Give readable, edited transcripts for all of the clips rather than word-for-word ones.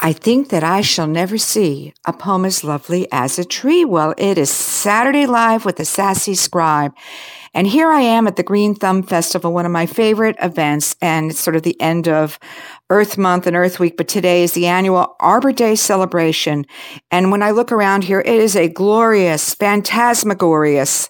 I think that I shall never see a poem as lovely as a tree. Well, it is Saturday Live with the Sassy Scribe. And here I am at the Green Thumb Festival, one of my favorite events. And it's sort of the end of Earth Month and Earth Week. But today is the annual Arbor Day celebration. And when I look around here, it is a glorious, phantasmagorious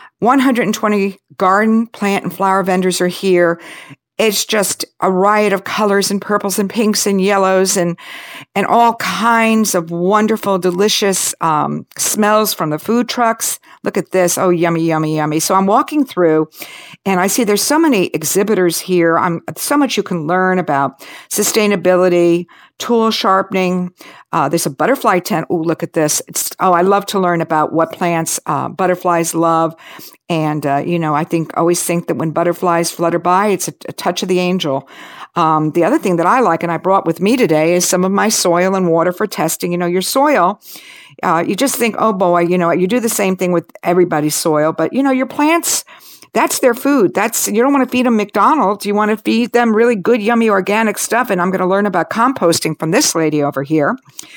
120 garden, plant, and flower vendors are here. It's just a riot of colors and purples and pinks and yellows and all kinds of wonderful, delicious smells from the food trucks. Look at this. Oh, yummy, yummy, yummy. So I'm walking through and I see there's so many exhibitors here. So much you can learn about sustainability, tool sharpening. There's a butterfly tent. Oh, look at this. I love to learn about what plants butterflies love. And, I always think that when butterflies flutter by, it's a touch of the angel. The other thing that I like and I brought with me today is some of my soil and water for testing. Your soil, you just think, oh boy, you do the same thing with everybody's soil, but your plants, that's their food. You don't want to feed them McDonald's. You want to feed them really good, yummy, organic stuff. And I'm going to learn about composting from this lady over here.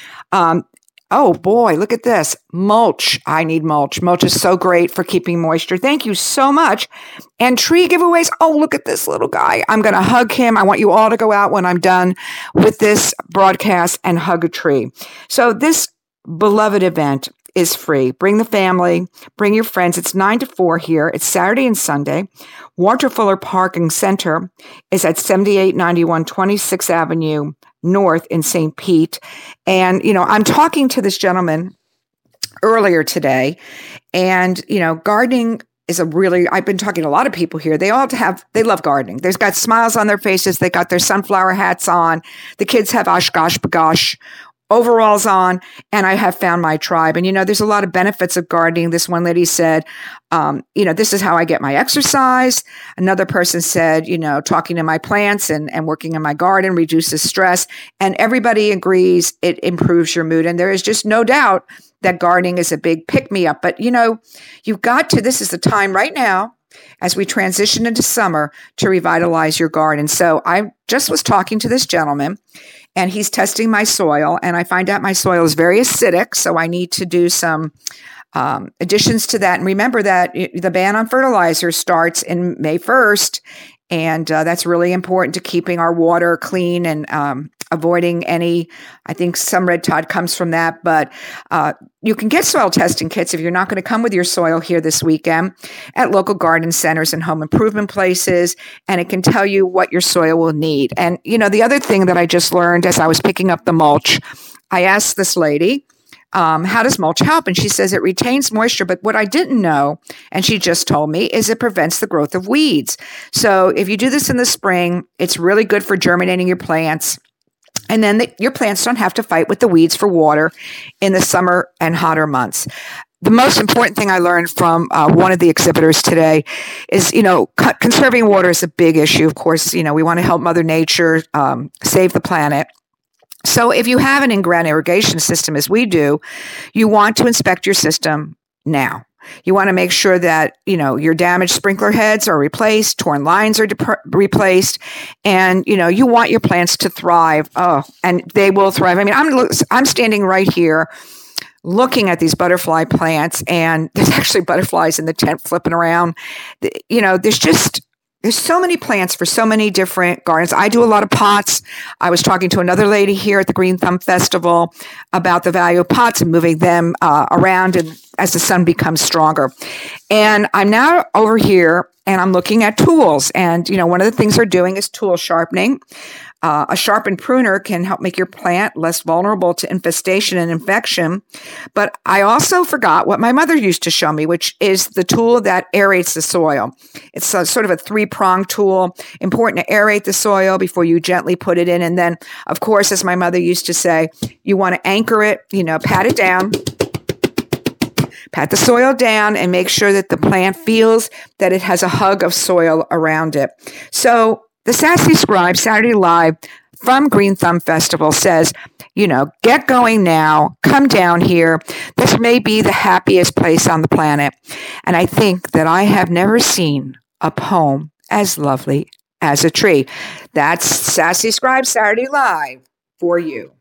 Oh boy, look at this. Mulch. I need mulch. Mulch is so great for keeping moisture. Thank you so much. And tree giveaways. Oh, look at this little guy. I'm going to hug him. I want you all to go out when I'm done with this broadcast and hug a tree. So this beloved event is free. Bring the family, bring your friends. It's 9 to 4 here. It's Saturday and Sunday. Walter Fuller Parking Center is at 7891 26th Avenue North in St. Pete. And, I'm talking to this gentleman earlier today and, gardening is I've been talking to a lot of people here. They love gardening. They've got smiles on their faces. They got their sunflower hats on. The kids have Oshkosh Bagosh overalls on, and I have found my tribe. And, there's a lot of benefits of gardening. This one lady said, this is how I get my exercise. Another person said, talking to my plants and working in my garden reduces stress. And everybody agrees it improves your mood. And there is just no doubt that gardening is a big pick-me-up. But, this is the time right now, as we transition into summer, to revitalize your garden. So I just was talking to this gentleman, and he's testing my soil, and I find out my soil is very acidic, so I need to do some additions to that. And remember that the ban on fertilizer starts in May 1st, and that's really important to keeping our water clean and avoiding any, I think some red tide comes from that, but you can get soil testing kits if you're not going to come with your soil here this weekend at local garden centers and home improvement places, and it can tell you what your soil will need. And, the other thing that I just learned as I was picking up the mulch, I asked this lady, how does mulch help? And she says it retains moisture, but what I didn't know, and she just told me, is it prevents the growth of weeds. So if you do this in the spring, it's really good for germinating your plants. And then your plants don't have to fight with the weeds for water in the summer and hotter months. The most important thing I learned from one of the exhibitors today is, conserving water is a big issue. Of course, we want to help Mother Nature save the planet. So if you have an in-ground irrigation system, as we do, you want to inspect your system now. You want to make sure that, your damaged sprinkler heads are replaced, torn lines are replaced, and, you want your plants to thrive. Oh, and they will thrive. I mean, I'm standing right here looking at these butterfly plants, and there's actually butterflies in the tent flipping around. There's so many plants for so many different gardens. I do a lot of pots. I was talking to another lady here at the Green Thumb Festival about the value of pots and moving them around and as the sun becomes stronger. And I'm now over here and I'm looking at tools. And, one of the things they're doing is tool sharpening. A sharpened pruner can help make your plant less vulnerable to infestation and infection. But I also forgot what my mother used to show me, which is the tool that aerates the soil. It's sort of a 3-pronged tool. Important to aerate the soil before you gently put it in. And then, of course, as my mother used to say, you want to anchor it, pat it down. Pat the soil down and make sure that the plant feels that it has a hug of soil around it. So the Sassy Scribe Saturday Live from Green Thumb Festival says, get going now, come down here. This may be the happiest place on the planet. And I think that I have never seen a poem as lovely as a tree. That's Sassy Scribe Saturday Live for you.